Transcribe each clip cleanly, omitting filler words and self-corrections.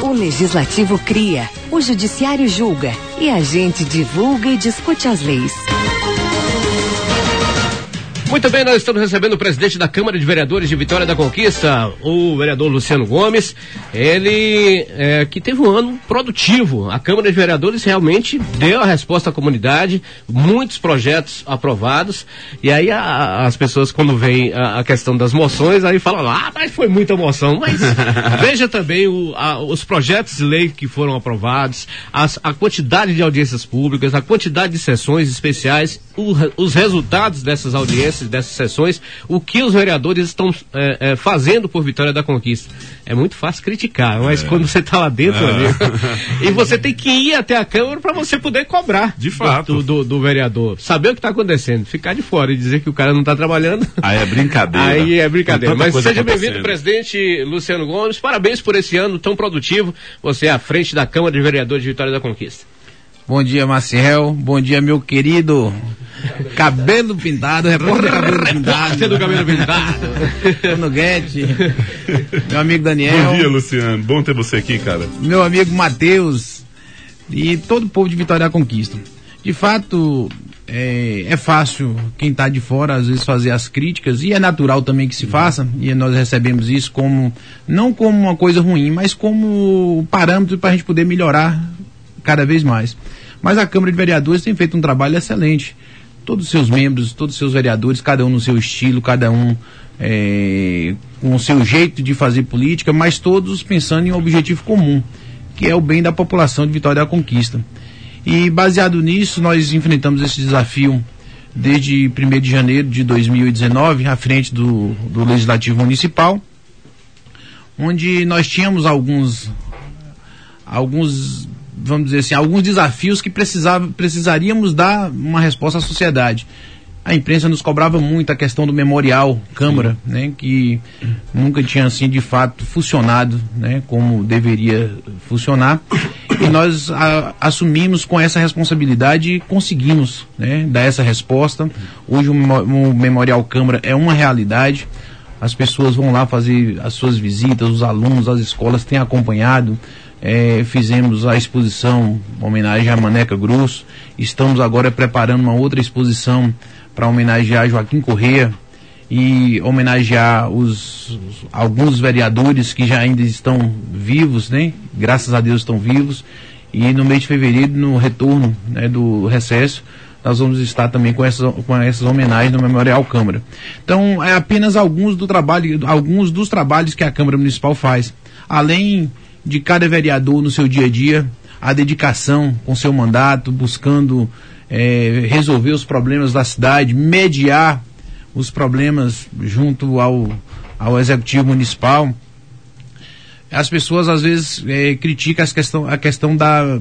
O Legislativo cria, o Judiciário julga e a gente divulga e discute as leis. Muito bem, nós estamos recebendo o presidente da Câmara de Vereadores de Vitória da Conquista, o vereador Luciano Gomes. Ele que teve um ano produtivo. A Câmara de Vereadores realmente deu a resposta à comunidade, muitos projetos aprovados. E aí as pessoas, quando vem a questão das moções, aí falam, mas foi muita moção. Mas veja também os projetos de lei que foram aprovados, a quantidade de audiências públicas, a quantidade de sessões especiais, os resultados dessas audiências, dessas sessões, o que os vereadores estão fazendo por Vitória da Conquista. É muito fácil criticar, mas quando você está lá dentro, amigo, e você tem que ir até a Câmara para você poder cobrar de fato do vereador, saber o que está acontecendo, ficar de fora e dizer que o cara não está trabalhando. Aí é brincadeira. Aí é brincadeira. Mas seja bem-vindo, presidente Luciano Gomes, parabéns por esse ano tão produtivo, você é à frente da Câmara de Vereadores de Vitória da Conquista. Bom dia, Maciel. Bom dia, meu querido cabelo pintado, repórter cabelo pintado. Bruno Guedes, meu amigo Daniel. Bom dia, Luciano. Bom ter você aqui, cara. Meu amigo Matheus e todo o povo de Vitória da Conquista. De fato, é fácil quem está de fora, às vezes, fazer as críticas, e é natural também que se faça, e nós recebemos isso não como uma coisa ruim, mas como parâmetro para a gente poder melhorar cada vez mais. Mas a Câmara de Vereadores tem feito um trabalho excelente. Todos os seus membros, todos os seus vereadores, cada um no seu estilo, cada um com o seu jeito de fazer política, mas todos pensando em um objetivo comum, que é o bem da população de Vitória da Conquista. E baseado nisso, nós enfrentamos esse desafio desde 1º de janeiro de 2019, à frente do Legislativo Municipal, onde nós tínhamos alguns vamos dizer assim, alguns desafios que precisaríamos dar uma resposta à sociedade. A imprensa nos cobrava muito a questão do memorial Câmara, né, que nunca tinha assim de fato funcionado, né, como deveria funcionar, e nós assumimos com essa responsabilidade e conseguimos, né, dar essa resposta. Hoje o memorial Câmara é uma realidade. As pessoas vão lá fazer as suas visitas, os alunos, as escolas têm acompanhado. Fizemos a exposição homenagem a Maneca Grosso, estamos agora preparando uma outra exposição para homenagear Joaquim Correia e homenagear alguns vereadores que já ainda estão vivos, né? Graças a Deus estão vivos, e no mês de fevereiro, no retorno, né, do recesso, nós vamos estar também com essas homenagens no Memorial Câmara. Então, é apenas alguns dos trabalhos que a Câmara Municipal faz, além de cada vereador no seu dia a dia, a dedicação com seu mandato, buscando resolver os problemas da cidade, mediar os problemas junto ao Executivo Municipal. As pessoas às vezes criticam a questão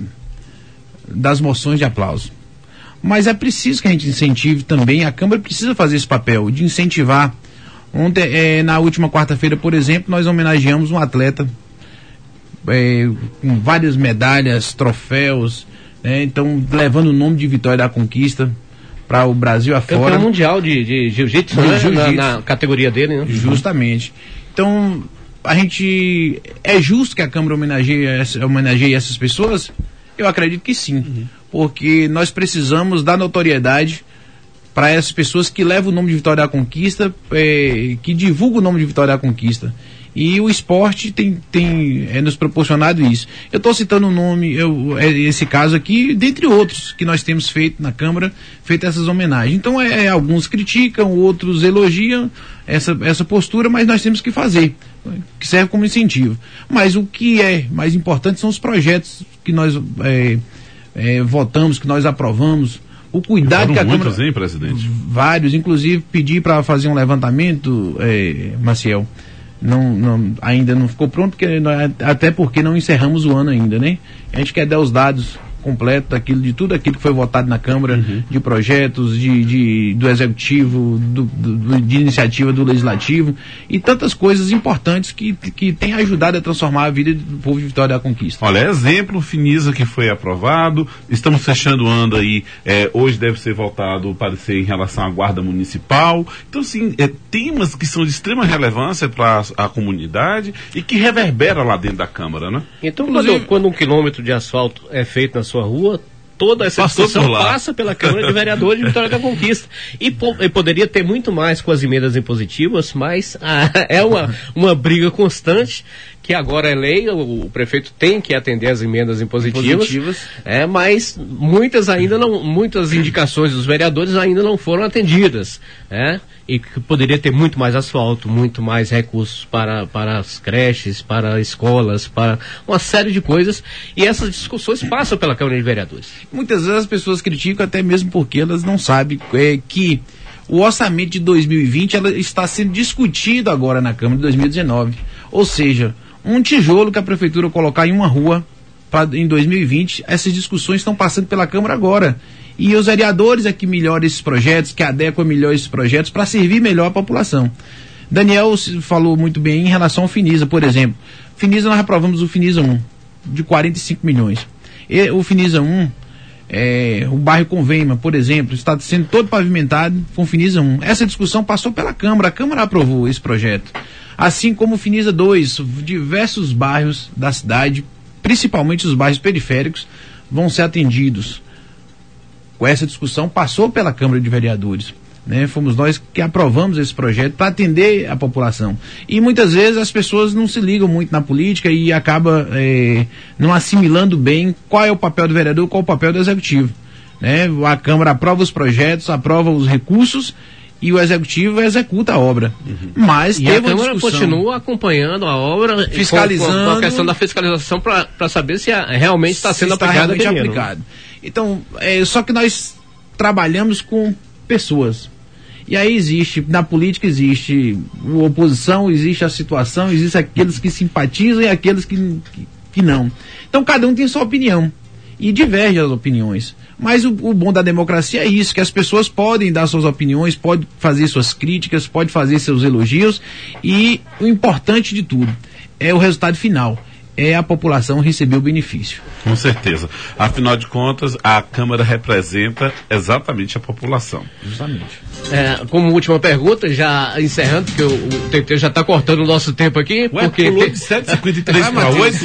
das moções de aplauso. Mas é preciso que a gente incentive também, a Câmara precisa fazer esse papel de incentivar. Ontem, na última quarta-feira, por exemplo, nós homenageamos um atleta com várias medalhas, troféus, né? Então levando o nome de Vitória da Conquista para o Brasil afora. Campeão mundial de jiu-jitsu, né? Na categoria dele, né? Justamente. Então é justo que a Câmara homenageie essas pessoas? Eu acredito que sim, porque nós precisamos dar notoriedade para essas pessoas que levam o nome de Vitória da Conquista, que divulgam o nome de Vitória da Conquista. E o esporte tem nos proporcionado isso. Eu estou citando o nome, esse caso aqui, dentre outros que nós temos feito na Câmara, feito essas homenagens. Então, alguns criticam, outros elogiam essa postura, mas nós temos que fazer, que serve como incentivo. Mas o que é mais importante são os projetos que nós votamos, que nós aprovamos, o cuidado que a Câmara... Muitos, hein, presidente? Vários, inclusive pedi para fazer um levantamento, Maciel. Ainda não ficou pronto, até porque não encerramos o ano ainda, né? A gente quer dar os dados completo de tudo aquilo que foi votado na Câmara, de projetos, do Executivo, de iniciativa do Legislativo e tantas coisas importantes que têm ajudado a transformar a vida do povo de Vitória da Conquista. Olha, exemplo, o Finisa que foi aprovado, estamos fechando o ano aí, hoje deve ser votado o parecer em relação à Guarda Municipal. Então, assim, temas que são de extrema relevância para a comunidade e que reverbera lá dentro da Câmara, né? Então, quando 1 quilômetro de asfalto é feito na sua rua, toda essa discussão passa pela Câmara de Vereadores de Vitória da Conquista. E poderia ter muito mais com as emendas impositivas, mas é uma briga constante, que agora é lei, o prefeito tem que atender as emendas impositivas. Mas muitas indicações dos vereadores ainda não foram atendidas, e que poderia ter muito mais asfalto, muito mais recursos para as creches, para escolas, para uma série de coisas, e essas discussões passam pela Câmara de Vereadores. Muitas vezes as pessoas criticam até mesmo porque elas não sabem que o orçamento de 2020 ela está sendo discutido agora na Câmara de 2019, ou seja, um tijolo que a Prefeitura colocar em uma rua em 2020, essas discussões estão passando pela Câmara agora. E os vereadores é que melhoram esses projetos, que adequam melhor esses projetos para servir melhor a população. Daniel falou muito bem em relação ao Finisa, por exemplo. Finisa, nós aprovamos o Finisa 1, de 45 milhões. O Finisa 1, o bairro Convema, por exemplo, está sendo todo pavimentado com o Finisa 1. Essa discussão passou pela Câmara, a Câmara aprovou esse projeto. Assim como o Finisa 2, diversos bairros da cidade, principalmente os bairros periféricos, vão ser atendidos. Essa discussão passou pela Câmara de Vereadores, fomos nós que aprovamos esse projeto para atender a população. E muitas vezes as pessoas não se ligam muito na política e acabam não assimilando bem qual é o papel do vereador, qual é o papel do Executivo. A Câmara aprova os projetos, aprova os recursos e o Executivo executa a obra. Mas e a Câmara continua acompanhando a obra, fiscalizando, com a questão da fiscalização para saber se realmente está sendo aplicado. Então, só que nós trabalhamos com pessoas. E aí existe, na política existe a oposição, existe a situação, existe aqueles que simpatizam e aqueles que não. Então cada um tem sua opinião e diverge as opiniões. Mas o bom da democracia é isso, que as pessoas podem dar suas opiniões, podem fazer suas críticas, podem fazer seus elogios, e o importante de tudo é o resultado final. É a população receber o benefício. Com certeza. Afinal de contas, a Câmara representa exatamente a população. Justamente. Como última pergunta, já encerrando, porque o TT já está cortando o nosso tempo aqui. Porque pulou de 7h53 para 8?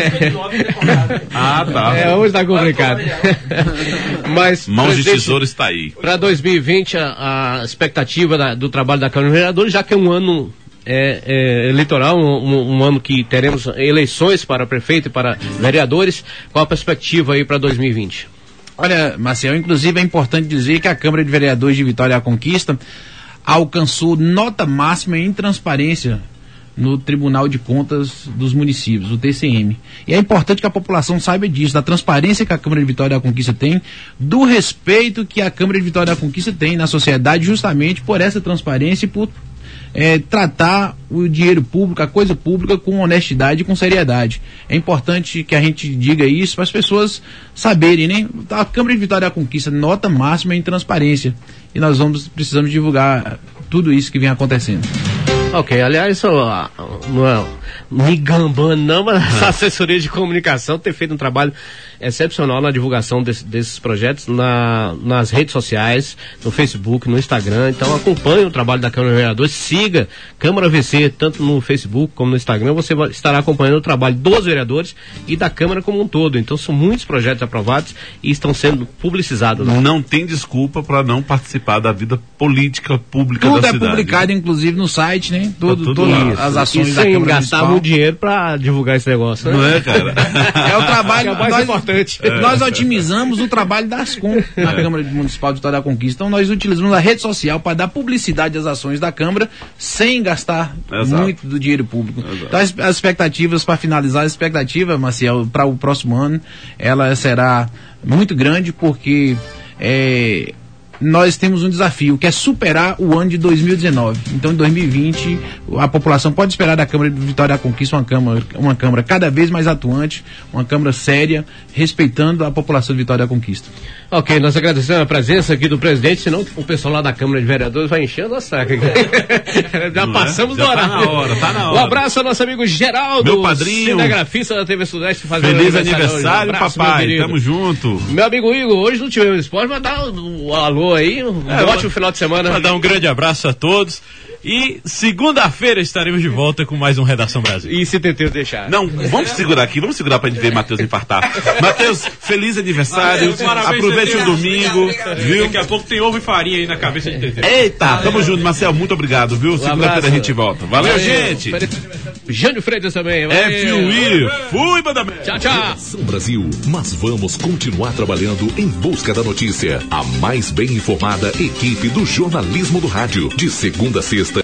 Tá. Hoje está complicado. Mas, mãos de tesouro está aí. Para 2020, a expectativa do trabalho da Câmara de Vereadores, já que é um ano eleitoral, um ano que teremos eleições para prefeito e para vereadores, qual a perspectiva aí para 2020? Olha, Marcel, inclusive é importante dizer que a Câmara de Vereadores de Vitória da Conquista alcançou nota máxima em transparência no Tribunal de Contas dos Municípios, o TCM. E é importante que a população saiba disso, da transparência que a Câmara de Vitória da Conquista tem, do respeito que a Câmara de Vitória da Conquista tem na sociedade, justamente por essa transparência e por tratar o dinheiro público, a coisa pública, com honestidade e com seriedade. É importante que a gente diga isso para as pessoas saberem, A Câmara de Vitória da Conquista, nota máxima em transparência. E nós precisamos divulgar tudo isso que vem acontecendo. Ok, aliás, não é me gambando não, mas a assessoria de comunicação tem feito um trabalho excepcional na divulgação desses projetos nas redes sociais, no Facebook, no Instagram. Então acompanhe o trabalho da Câmara de Vereadores, siga Câmara VC, tanto no Facebook como no Instagram, você estará acompanhando o trabalho dos vereadores e da Câmara como um todo. Então são muitos projetos aprovados e estão sendo publicizados. Não tem desculpa para não participar da vida política pública tudo da cidade. Tudo é publicado, inclusive, no site, Todas as ações da Câmara Sem gastar muito dinheiro para divulgar esse negócio, Não é, cara? É o trabalho mais importante. Nós otimizamos o trabalho das COM na Câmara Municipal de Vitória da Conquista. Então nós utilizamos a rede social para dar publicidade às ações da Câmara sem gastar muito do dinheiro público. Então as expectativas, para finalizar, a expectativa, Maciel, para o próximo ano, ela será muito grande, porque nós temos um desafio, que é superar o ano de 2019. Então, em 2020, a população pode esperar da Câmara de Vitória da Conquista uma Câmara cada vez mais atuante, uma Câmara séria, respeitando a população de Vitória da Conquista. Ok, nós agradecemos a presença aqui do presidente, senão o pessoal lá da Câmara de Vereadores vai enchendo a saca. Já não passamos do horário. Tá na hora. Um abraço ao nosso amigo Geraldo, meu padrinho, cinegrafista da TV Sudeste. Feliz aniversário, abraço, papai. Tamo junto. Meu amigo Igor, hoje não tivemos esporte, mas dá um alô aí, ótimo final de semana. Pra dar um grande abraço a todos. E segunda-feira estaremos de volta com mais um Redação Brasil. E se Teteu deixar? Não, vamos segurar aqui, vamos segurar pra gente ver Matheus infartar. Matheus, feliz aniversário, aproveite o domingo, viu? Daqui a pouco tem ovo e farinha aí na cabeça de Teteu. Eita, tamo junto, Marcel, muito obrigado, viu? Segunda-feira a gente volta. Valeu, gente! Jânio Freitas também. FUI, fui, Badamé! Tchau, tchau! Redação Brasil, mas vamos continuar trabalhando em busca da notícia. A mais bem informada equipe do jornalismo do rádio, de segunda a sexta.